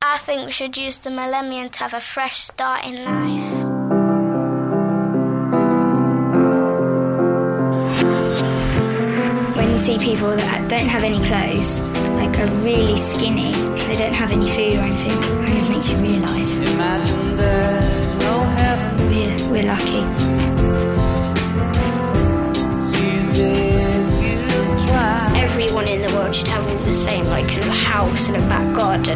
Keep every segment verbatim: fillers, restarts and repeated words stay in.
I think we should use the millennium to have a fresh start in life. When you see people that don't have any clothes, like are really skinny, they don't have any food or anything, it kind of makes you realise. Imagine there's no heaven. We're, we're lucky. Everyone in the world should have all the same, like kind of a house and a back garden.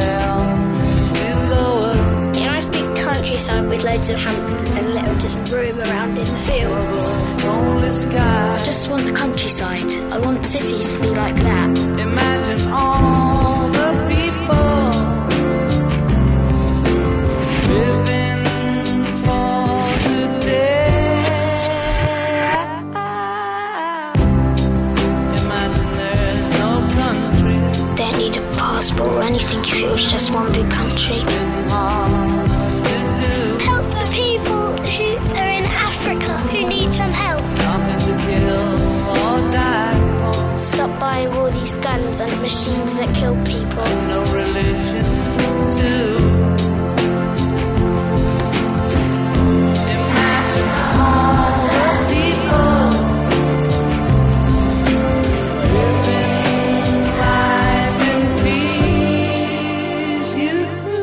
A nice big countryside with loads of hamsters and little just roam around in the fields. I just want the countryside. I want cities to be like that. Imagine all the people living for today. Imagine there's no country. Don't need a passport or anything if it was just one big country. Help the people who are in Africa who need some help. Stop buying all these guns and machines that kill people. No religion too. Imagine all the people living life in peace. You,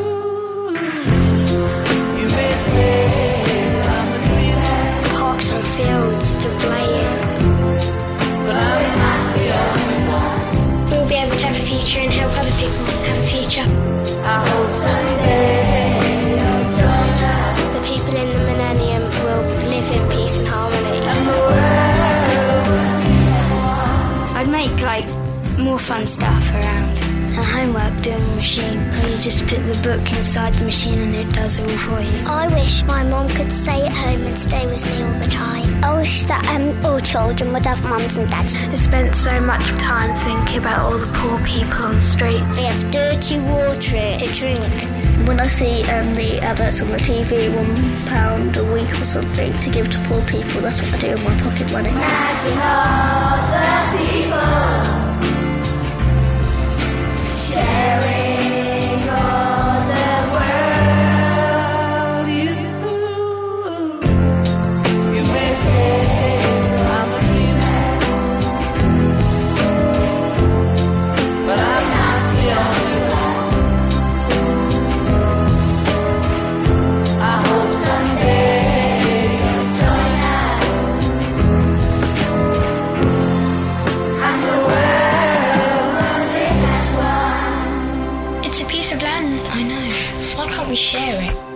you may say I'm a dreamer. Parks and fields to play in. But I'm not the only one. We'll be able to have a future and help other people have a future. I hope someday you'll join us. The people in the millennium will live in peace and harmony. And the world will be one. I'd make like more fun stuff around. And homework doing a machine. And you just put the book inside the machine and it does it all for you. I wish my mum could stay at home and stay with me all the time. I wish that um, all children would have mums and dads. I spent so much time thinking about all the poor people on the streets. They have dirty water to drink. When I see um, the adverts on the T V, one pound a week or something to give to poor people, that's what I do with my pocket money. Imagine all the people sharing all the world. You, you may say I'm a dreamer, but I'm not the only one. I hope someday you'll join us, and the world will live as one. It's a piece of land. I know. Why can't we share it?